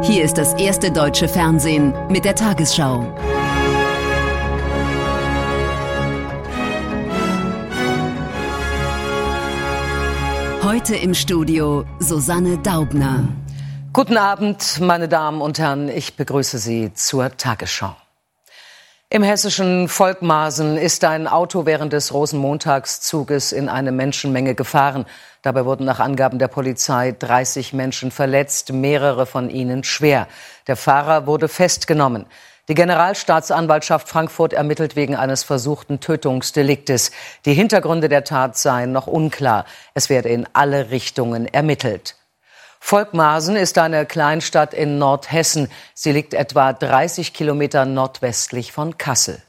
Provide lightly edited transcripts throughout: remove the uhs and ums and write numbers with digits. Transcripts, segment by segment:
Hier ist das erste deutsche Fernsehen mit der Tagesschau. Heute im Studio Susanne Daubner. Guten Abend, meine Damen und Herren. Ich begrüße Sie zur Tagesschau. Im hessischen Volkmarsen ist ein Auto während des Rosenmontagszuges in eine Menschenmenge gefahren. Dabei wurden nach Angaben der Polizei 30 Menschen verletzt, mehrere von ihnen schwer. Der Fahrer wurde festgenommen. Die Generalstaatsanwaltschaft Frankfurt ermittelt wegen eines versuchten Tötungsdeliktes. Die Hintergründe der Tat seien noch unklar. Es werde in alle Richtungen ermittelt. Volkmarsen ist eine Kleinstadt in Nordhessen. Sie liegt etwa 30 Kilometer nordwestlich von Kassel.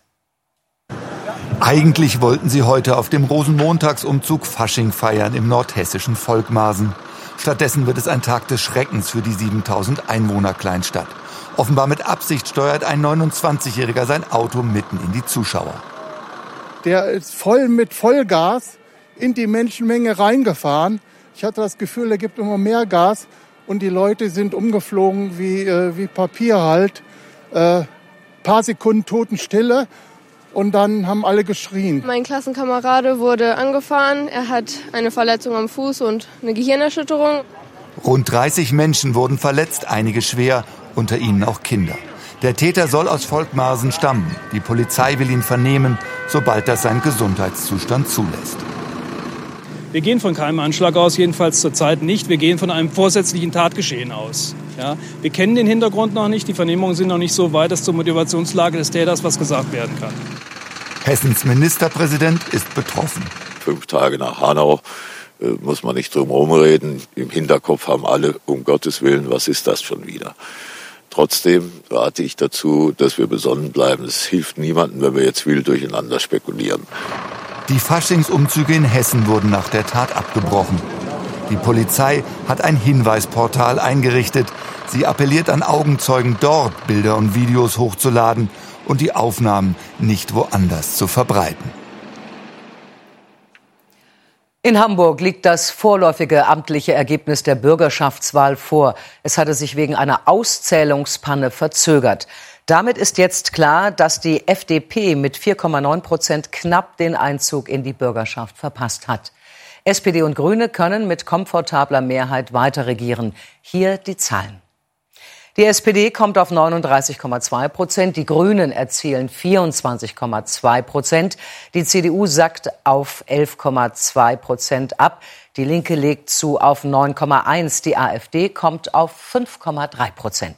Eigentlich wollten sie heute auf dem Rosenmontagsumzug Fasching feiern im nordhessischen Volkmarsen. Stattdessen wird es ein Tag des Schreckens für die 7000 Einwohner Kleinstadt. Offenbar mit Absicht steuert ein 29-Jähriger sein Auto mitten in die Zuschauer. Der ist voll mit Vollgas in die Menschenmenge reingefahren. Ich hatte das Gefühl, er gibt immer mehr Gas und die Leute sind umgeflogen wie Papier halt. Paar Sekunden Totenstille und dann haben alle geschrien. Mein Klassenkamerade wurde angefahren. Er hat eine Verletzung am Fuß und eine Gehirnerschütterung. Rund 30 Menschen wurden verletzt, einige schwer, unter ihnen auch Kinder. Der Täter soll aus Volkmarsen stammen. Die Polizei will ihn vernehmen, sobald das sein Gesundheitszustand zulässt. Wir gehen von keinem Anschlag aus, jedenfalls zurzeit nicht. Wir gehen von einem vorsätzlichen Tatgeschehen aus. Ja, wir kennen den Hintergrund noch nicht, die Vernehmungen sind noch nicht so weit, dass zur Motivationslage des Täters was gesagt werden kann. Hessens Ministerpräsident ist betroffen. 5 Tage nach Hanau muss man nicht drum herum reden. Im Hinterkopf haben alle, um Gottes Willen, was ist das schon wieder? Trotzdem rate ich dazu, dass wir besonnen bleiben. Es hilft niemandem, wenn wir jetzt wild durcheinander spekulieren. Die Faschingsumzüge in Hessen wurden nach der Tat abgebrochen. Die Polizei hat ein Hinweisportal eingerichtet. Sie appelliert an Augenzeugen, dort Bilder und Videos hochzuladen und die Aufnahmen nicht woanders zu verbreiten. In Hamburg liegt das vorläufige amtliche Ergebnis der Bürgerschaftswahl vor. Es hatte sich wegen einer Auszählungspanne verzögert. Damit ist jetzt klar, dass die FDP mit 4,9% knapp den Einzug in die Bürgerschaft verpasst hat. SPD und Grüne können mit komfortabler Mehrheit weiter regieren. Hier die Zahlen. Die SPD kommt auf 39,2%, die Grünen erzielen 24,2%, die CDU sackt auf 11,2% ab, die Linke legt zu auf 9,1%, die AfD kommt auf 5,3%.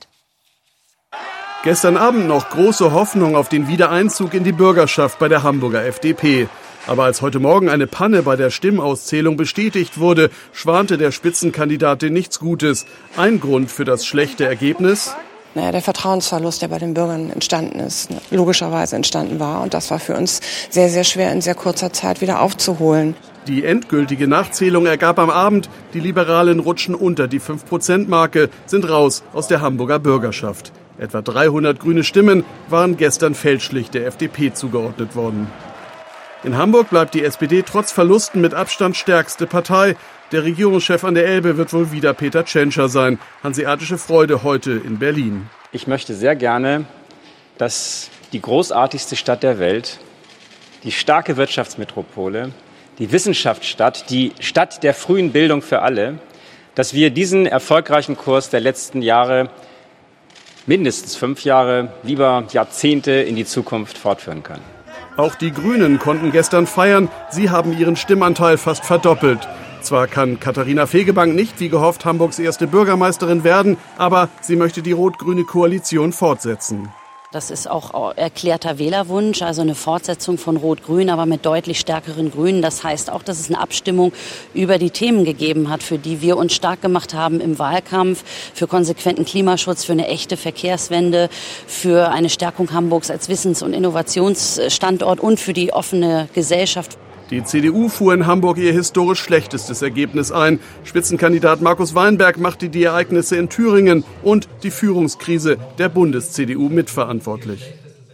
Gestern Abend noch große Hoffnung auf den Wiedereinzug in die Bürgerschaft bei der Hamburger FDP. Aber als heute Morgen eine Panne bei der Stimmauszählung bestätigt wurde, schwante der Spitzenkandidatin nichts Gutes. Ein Grund für das schlechte Ergebnis? Der Vertrauensverlust, der bei den Bürgern entstanden ist, logischerweise entstanden war. Und das war für uns sehr, sehr schwer in sehr kurzer Zeit wieder aufzuholen. Die endgültige Nachzählung ergab am Abend, die Liberalen rutschen unter die 5%-Marke, sind raus aus der Hamburger Bürgerschaft. Etwa 300 grüne Stimmen waren gestern fälschlich der FDP zugeordnet worden. In Hamburg bleibt die SPD trotz Verlusten mit Abstand stärkste Partei. Der Regierungschef an der Elbe wird wohl wieder Peter Tschentscher sein. Hanseatische Freude heute in Berlin. Ich möchte sehr gerne, dass die großartigste Stadt der Welt, die starke Wirtschaftsmetropole, die Wissenschaftsstadt, die Stadt der frühen Bildung für alle, dass wir diesen erfolgreichen Kurs der letzten Jahre, mindestens 5 Jahre, lieber Jahrzehnte in die Zukunft fortführen können. Auch die Grünen konnten gestern feiern. Sie haben ihren Stimmanteil fast verdoppelt. Zwar kann Katharina Fegebank nicht, wie gehofft, Hamburgs erste Bürgermeisterin werden, aber sie möchte die rot-grüne Koalition fortsetzen. Das ist auch erklärter Wählerwunsch, also eine Fortsetzung von Rot-Grün, aber mit deutlich stärkeren Grünen. Das heißt auch, dass es eine Abstimmung über die Themen gegeben hat, für die wir uns stark gemacht haben im Wahlkampf, für konsequenten Klimaschutz, für eine echte Verkehrswende, für eine Stärkung Hamburgs als Wissens- und Innovationsstandort und für die offene Gesellschaft. Die CDU fuhr in Hamburg ihr historisch schlechtestes Ergebnis ein. Spitzenkandidat Markus Weinberg machte die Ereignisse in Thüringen und die Führungskrise der Bundes-CDU mitverantwortlich.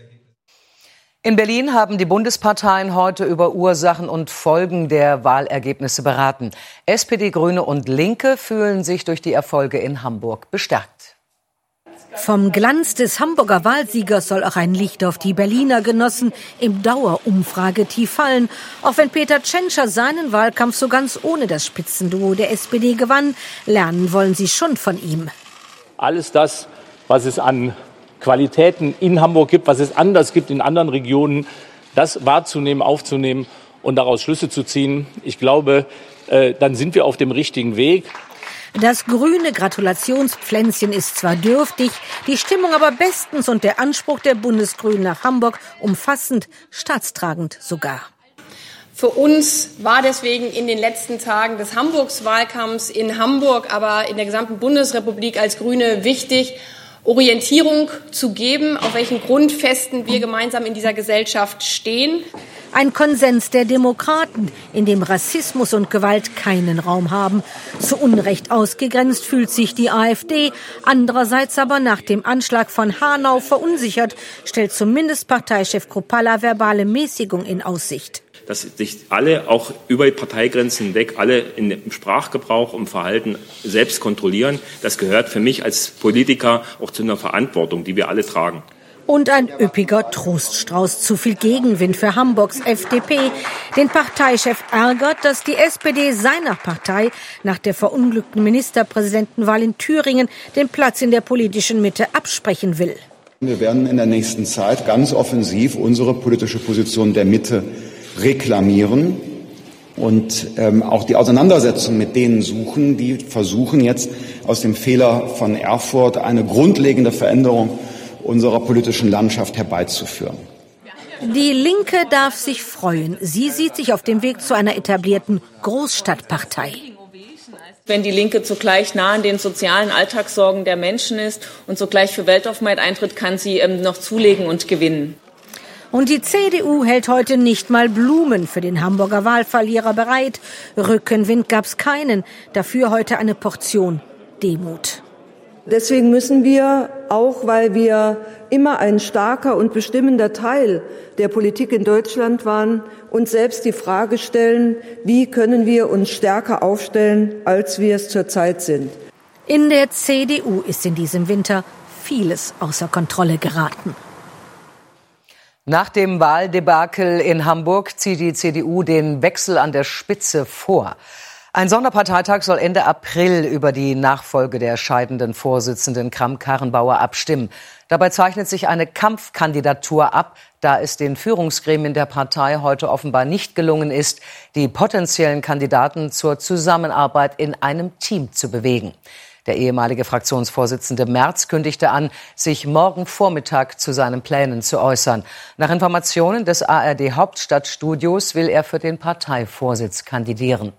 In Berlin haben die Bundesparteien heute über Ursachen und Folgen der Wahlergebnisse beraten. SPD, Grüne und Linke fühlen sich durch die Erfolge in Hamburg bestärkt. Vom Glanz des Hamburger Wahlsiegers soll auch ein Licht auf die Berliner Genossen im Dauerumfragetief fallen. Auch wenn Peter Tschentscher seinen Wahlkampf so ganz ohne das Spitzenduo der SPD gewann, lernen wollen sie schon von ihm. Alles das, was es an Qualitäten in Hamburg gibt, was es anders gibt in anderen Regionen, das wahrzunehmen, aufzunehmen und daraus Schlüsse zu ziehen. Ich glaube, dann sind wir auf dem richtigen Weg. Das grüne Gratulationspflänzchen ist zwar dürftig, die Stimmung aber bestens und der Anspruch der Bundesgrünen nach Hamburg umfassend, staatstragend sogar. Für uns war deswegen in den letzten Tagen des Hamburgs-Wahlkampfs in Hamburg, aber in der gesamten Bundesrepublik als Grüne wichtig, Orientierung zu geben, auf welchen Grundfesten wir gemeinsam in dieser Gesellschaft stehen. Ein Konsens der Demokraten, in dem Rassismus und Gewalt keinen Raum haben. Zu Unrecht ausgegrenzt fühlt sich die AfD, andererseits aber nach dem Anschlag von Hanau verunsichert, stellt zumindest Parteichef Kruppalla verbale Mäßigung in Aussicht. Dass sich alle auch über die Parteigrenzen hinweg alle im Sprachgebrauch und Verhalten selbst kontrollieren, das gehört für mich als Politiker auch zu einer Verantwortung, die wir alle tragen. Und ein üppiger Troststrauß, zu viel Gegenwind für Hamburgs FDP. Den Parteichef ärgert, dass die SPD seiner Partei nach der verunglückten Ministerpräsidentenwahl in Thüringen den Platz in der politischen Mitte absprechen will. Wir werden in der nächsten Zeit ganz offensiv unsere politische Position der Mitte reklamieren und auch die Auseinandersetzung mit denen suchen, die versuchen jetzt aus dem Fehler von Erfurt eine grundlegende Veränderung unserer politischen Landschaft herbeizuführen. Die Linke darf sich freuen. Sie sieht sich auf dem Weg zu einer etablierten Großstadtpartei. Wenn die Linke zugleich nah an den sozialen Alltagssorgen der Menschen ist und zugleich für Weltoffenheit eintritt, kann sie noch zulegen und gewinnen. Und die CDU hält heute nicht mal Blumen für den Hamburger Wahlverlierer bereit. Rückenwind gab's keinen. Dafür heute eine Portion Demut. Deswegen müssen wir, auch weil wir immer ein starker und bestimmender Teil der Politik in Deutschland waren, uns selbst die Frage stellen, wie können wir uns stärker aufstellen, als wir es zurzeit sind. In der CDU ist in diesem Winter vieles außer Kontrolle geraten. Nach dem Wahldebakel in Hamburg zieht die CDU den Wechsel an der Spitze vor. Ein Sonderparteitag soll Ende April über die Nachfolge der scheidenden Vorsitzenden Kramp-Karrenbauer abstimmen. Dabei zeichnet sich eine Kampfkandidatur ab, da es den Führungsgremien der Partei heute offenbar nicht gelungen ist, die potenziellen Kandidaten zur Zusammenarbeit in einem Team zu bewegen. Der ehemalige Fraktionsvorsitzende Merz kündigte an, sich morgen Vormittag zu seinen Plänen zu äußern. Nach Informationen des ARD Hauptstadtstudios will er für den Parteivorsitz kandidieren.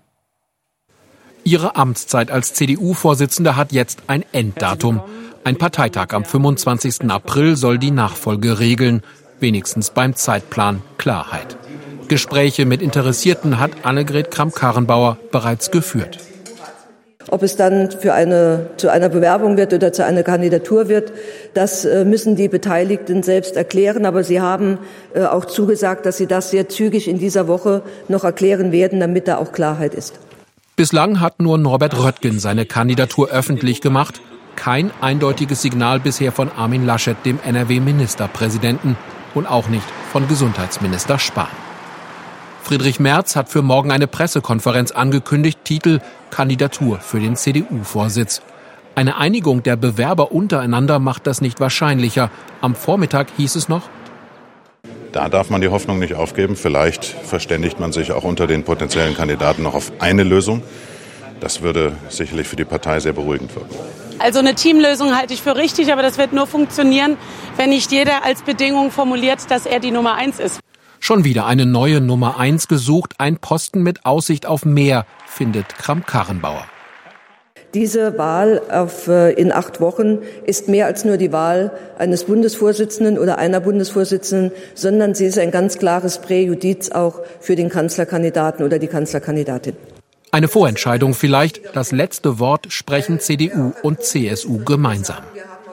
Ihre Amtszeit als CDU-Vorsitzende hat jetzt ein Enddatum. Ein Parteitag am 25. April soll die Nachfolge regeln. Wenigstens beim Zeitplan Klarheit. Gespräche mit Interessierten hat Annegret Kramp-Karrenbauer bereits geführt. Ob es dann zu einer Bewerbung wird oder zu einer Kandidatur wird, das müssen die Beteiligten selbst erklären. Aber sie haben auch zugesagt, dass sie das sehr zügig in dieser Woche noch erklären werden, damit da auch Klarheit ist. Bislang hat nur Norbert Röttgen seine Kandidatur öffentlich gemacht. Kein eindeutiges Signal bisher von Armin Laschet, dem NRW-Ministerpräsidenten, und auch nicht von Gesundheitsminister Spahn. Friedrich Merz hat für morgen eine Pressekonferenz angekündigt, Titel Kandidatur für den CDU-Vorsitz. Eine Einigung der Bewerber untereinander macht das nicht wahrscheinlicher. Am Vormittag hieß es noch: Da darf man die Hoffnung nicht aufgeben. Vielleicht verständigt man sich auch unter den potenziellen Kandidaten noch auf eine Lösung. Das würde sicherlich für die Partei sehr beruhigend wirken. Also eine Teamlösung halte ich für richtig, aber das wird nur funktionieren, wenn nicht jeder als Bedingung formuliert, dass er die Nummer 1 ist. Schon wieder eine neue Nummer 1 gesucht, ein Posten mit Aussicht auf mehr, findet Kramp-Karrenbauer. Diese Wahl in 8 Wochen ist mehr als nur die Wahl eines Bundesvorsitzenden oder einer Bundesvorsitzenden, sondern sie ist ein ganz klares Präjudiz auch für den Kanzlerkandidaten oder die Kanzlerkandidatin. Eine Vorentscheidung vielleicht. Das letzte Wort sprechen CDU und CSU gemeinsam.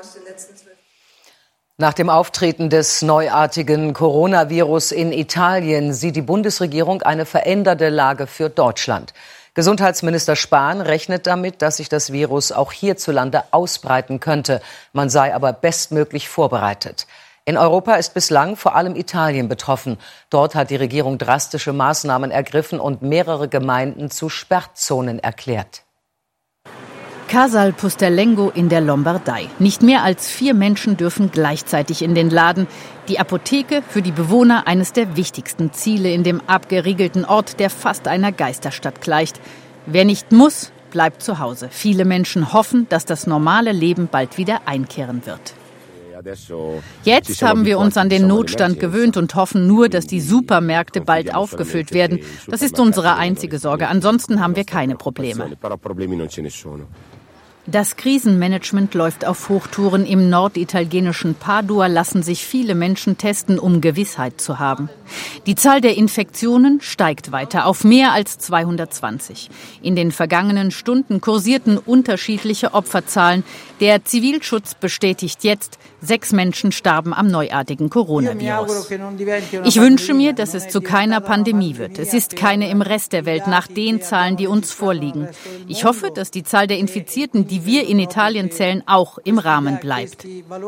Nach dem Auftreten des neuartigen Coronavirus in Italien sieht die Bundesregierung eine veränderte Lage für Deutschland. Gesundheitsminister Spahn rechnet damit, dass sich das Virus auch hierzulande ausbreiten könnte. Man sei aber bestmöglich vorbereitet. In Europa ist bislang vor allem Italien betroffen. Dort hat die Regierung drastische Maßnahmen ergriffen und mehrere Gemeinden zu Sperrzonen erklärt. Casal Pusterlengo in der Lombardei. Nicht mehr als 4 Menschen dürfen gleichzeitig in den Laden. Die Apotheke für die Bewohner eines der wichtigsten Ziele in dem abgeriegelten Ort, der fast einer Geisterstadt gleicht. Wer nicht muss, bleibt zu Hause. Viele Menschen hoffen, dass das normale Leben bald wieder einkehren wird. Jetzt haben wir uns an den Notstand gewöhnt und hoffen nur, dass die Supermärkte bald aufgefüllt werden. Das ist unsere einzige Sorge. Ansonsten haben wir keine Probleme. Das Krisenmanagement läuft auf Hochtouren. Im norditalienischen Padua lassen sich viele Menschen testen, um Gewissheit zu haben. Die Zahl der Infektionen steigt weiter auf mehr als 220. In den vergangenen Stunden kursierten unterschiedliche Opferzahlen. Der Zivilschutz bestätigt jetzt, 6 Menschen starben am neuartigen Coronavirus. Ich wünsche mir, dass es zu keiner Pandemie wird. Es ist keine im Rest der Welt nach den Zahlen, die uns vorliegen. Ich hoffe, dass die Zahl der Infizierten, die wir in Italien zählen, auch im Rahmen bleibt.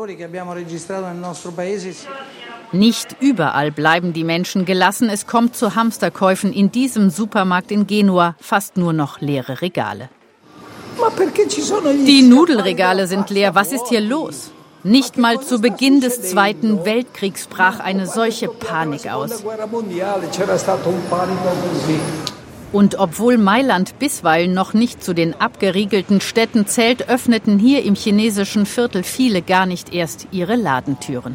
Nicht überall bleiben die Menschen gelassen. Es kommt zu Hamsterkäufen. In diesem Supermarkt in Genua fast nur noch leere Regale. Die Nudelregale sind leer. Was ist hier los? Nicht mal zu Beginn des Zweiten Weltkriegs brach eine solche Panik aus. Und obwohl Mailand bisweilen noch nicht zu den abgeriegelten Städten zählt, öffneten hier im chinesischen Viertel viele gar nicht erst ihre Ladentüren.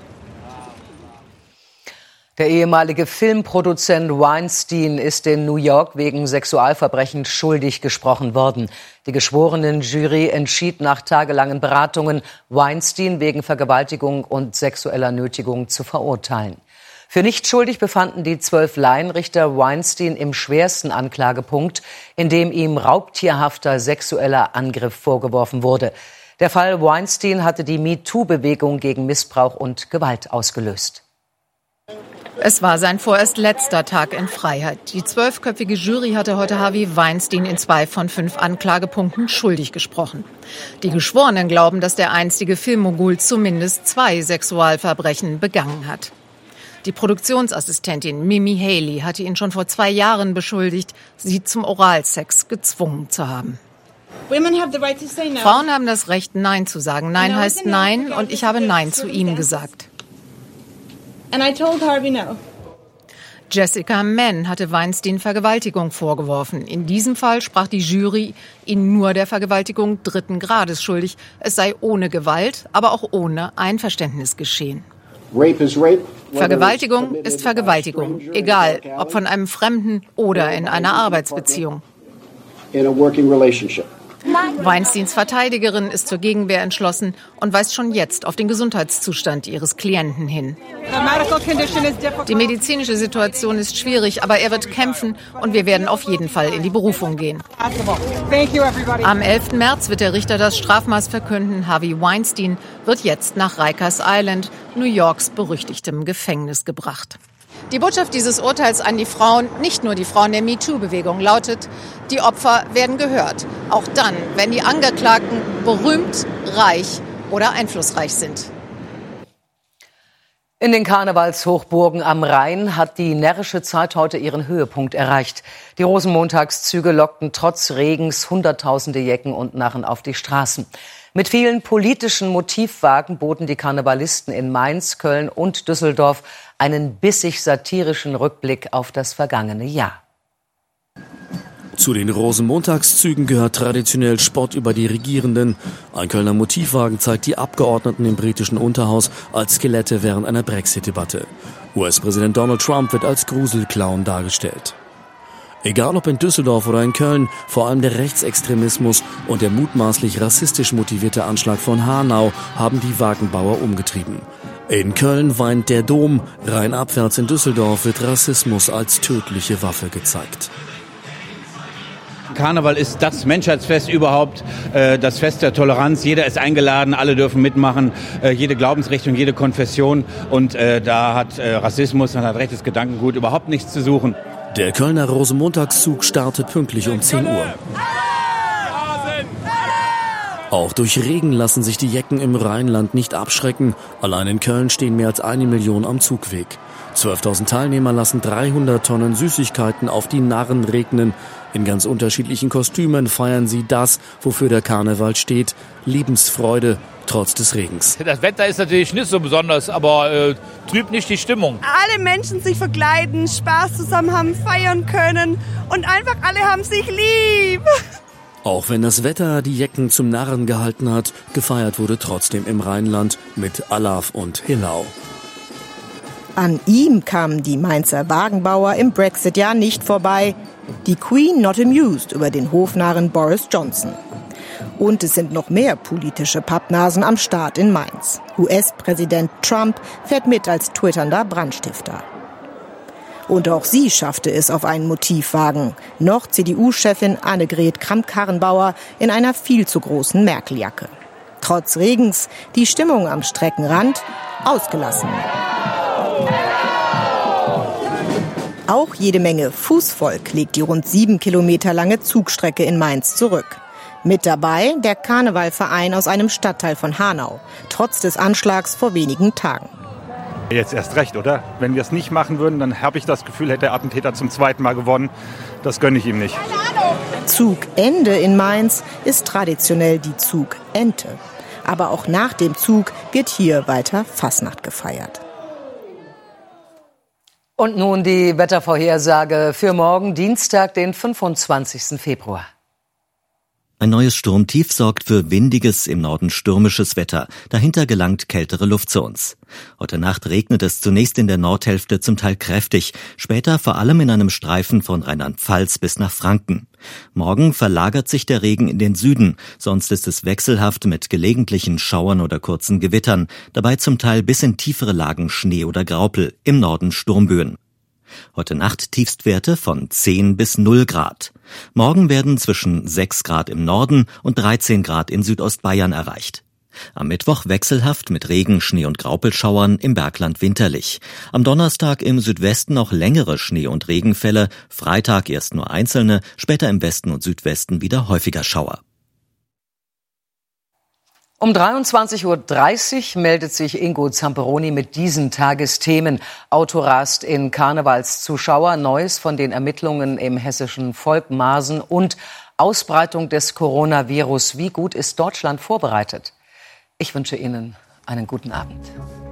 Der ehemalige Filmproduzent Weinstein ist in New York wegen Sexualverbrechen schuldig gesprochen worden. Die Geschworenenjury entschied nach tagelangen Beratungen, Weinstein wegen Vergewaltigung und sexueller Nötigung zu verurteilen. Für nicht schuldig befanden die 12 Laienrichter Weinstein im schwersten Anklagepunkt, in dem ihm raubtierhafter sexueller Angriff vorgeworfen wurde. Der Fall Weinstein hatte die MeToo-Bewegung gegen Missbrauch und Gewalt ausgelöst. Es war sein vorerst letzter Tag in Freiheit. Die 12-köpfige Jury hatte heute Harvey Weinstein in 2 von 5 Anklagepunkten schuldig gesprochen. Die Geschworenen glauben, dass der einstige Filmmogul zumindest 2 Sexualverbrechen begangen hat. Die Produktionsassistentin Mimi Haley hatte ihn schon vor 2 Jahren beschuldigt, sie zum Oralsex gezwungen zu haben. Frauen haben das Recht, Nein zu sagen. Nein heißt Nein und ich habe Nein zu ihm gesagt. Jessica Mann hatte Weinstein Vergewaltigung vorgeworfen. In diesem Fall sprach die Jury ihn nur der Vergewaltigung 3. Grades schuldig. Es sei ohne Gewalt, aber auch ohne Einverständnis geschehen. Vergewaltigung ist Vergewaltigung, egal ob von einem Fremden oder in einer Arbeitsbeziehung. Weinsteins Verteidigerin ist zur Gegenwehr entschlossen und weist schon jetzt auf den Gesundheitszustand ihres Klienten hin. Die medizinische Situation ist schwierig, aber er wird kämpfen und wir werden auf jeden Fall in die Berufung gehen. Am 11. März wird der Richter das Strafmaß verkünden. Harvey Weinstein wird jetzt nach Rikers Island, New Yorks berüchtigtem Gefängnis, gebracht. Die Botschaft dieses Urteils an die Frauen, nicht nur die Frauen der MeToo-Bewegung, lautet: Die Opfer werden gehört, auch dann, wenn die Angeklagten berühmt, reich oder einflussreich sind. In den Karnevalshochburgen am Rhein hat die närrische Zeit heute ihren Höhepunkt erreicht. Die Rosenmontagszüge lockten trotz Regens Hunderttausende Jecken und Narren auf die Straßen. Mit vielen politischen Motivwagen boten die Karnevalisten in Mainz, Köln und Düsseldorf einen bissig satirischen Rückblick auf das vergangene Jahr. Zu den Rosenmontagszügen gehört traditionell Spott über die Regierenden. Ein Kölner Motivwagen zeigt die Abgeordneten im britischen Unterhaus als Skelette während einer Brexit-Debatte. US-Präsident Donald Trump wird als Gruselclown dargestellt. Egal ob in Düsseldorf oder in Köln, vor allem der Rechtsextremismus und der mutmaßlich rassistisch motivierte Anschlag von Hanau haben die Wagenbauer umgetrieben. In Köln weint der Dom, rheinabwärts in Düsseldorf wird Rassismus als tödliche Waffe gezeigt. Karneval ist das Menschheitsfest überhaupt, das Fest der Toleranz. Jeder ist eingeladen, alle dürfen mitmachen, jede Glaubensrichtung, jede Konfession. Und da hat Rassismus, da hat rechtes Gedankengut überhaupt nichts zu suchen. Der Kölner Rosenmontagszug startet pünktlich um 10 Uhr. Auch durch Regen lassen sich die Jecken im Rheinland nicht abschrecken. Allein in Köln stehen mehr als 1 Million am Zugweg. 12.000 Teilnehmer lassen 300 Tonnen Süßigkeiten auf die Narren regnen. In ganz unterschiedlichen Kostümen feiern sie das, wofür der Karneval steht: Lebensfreude, trotz des Regens. Das Wetter ist natürlich nicht so besonders, aber trübt nicht die Stimmung. Alle Menschen sich verkleiden, Spaß zusammen haben, feiern können und einfach alle haben sich lieb. Auch wenn das Wetter die Jecken zum Narren gehalten hat, gefeiert wurde trotzdem im Rheinland mit Alaf und Hillau. An ihm kamen die Mainzer Wagenbauer im Brexit-Jahr nicht vorbei. Die Queen not amused über den Hofnarren Boris Johnson. Und es sind noch mehr politische Pappnasen am Start in Mainz. US-Präsident Trump fährt mit als twitternder Brandstifter. Und auch sie schaffte es auf einen Motivwagen. Noch CDU-Chefin Annegret Kramp-Karrenbauer in einer viel zu großen Merkel-Jacke. Trotz Regens die Stimmung am Streckenrand ausgelassen. Auch jede Menge Fußvolk legt die rund 7 Kilometer lange Zugstrecke in Mainz zurück. Mit dabei der Karnevalverein aus einem Stadtteil von Hanau, trotz des Anschlags vor wenigen Tagen. Jetzt erst recht, oder? Wenn wir es nicht machen würden, dann habe ich das Gefühl, hätte der Attentäter zum 2. Mal gewonnen. Das gönne ich ihm nicht. Zugende in Mainz ist traditionell die Zugente. Aber auch nach dem Zug wird hier weiter Fasnacht gefeiert. Und nun die Wettervorhersage für morgen, Dienstag, den 25. Februar. Ein neues Sturmtief sorgt für windiges, im Norden stürmisches Wetter. Dahinter gelangt kältere Luft zu uns. Heute Nacht regnet es zunächst in der Nordhälfte zum Teil kräftig, später vor allem in einem Streifen von Rheinland-Pfalz bis nach Franken. Morgen verlagert sich der Regen in den Süden, sonst ist es wechselhaft mit gelegentlichen Schauern oder kurzen Gewittern, dabei zum Teil bis in tiefere Lagen Schnee oder Graupel, im Norden Sturmböen. Heute Nacht Tiefstwerte von 10 bis 0 Grad. Morgen werden zwischen 6 Grad im Norden und 13 Grad in Südostbayern erreicht. Am Mittwoch wechselhaft mit Regen, Schnee und Graupelschauern, im Bergland winterlich. Am Donnerstag im Südwesten noch längere Schnee- und Regenfälle, Freitag erst nur einzelne, später im Westen und Südwesten wieder häufiger Schauer. Um 23.30 Uhr meldet sich Ingo Zamperoni mit diesen Tagesthemen. Auto rast in Karnevalszuschauer, Neues von den Ermittlungen im hessischen Volkmarsen und Ausbreitung des Coronavirus. Wie gut ist Deutschland vorbereitet? Ich wünsche Ihnen einen guten Abend.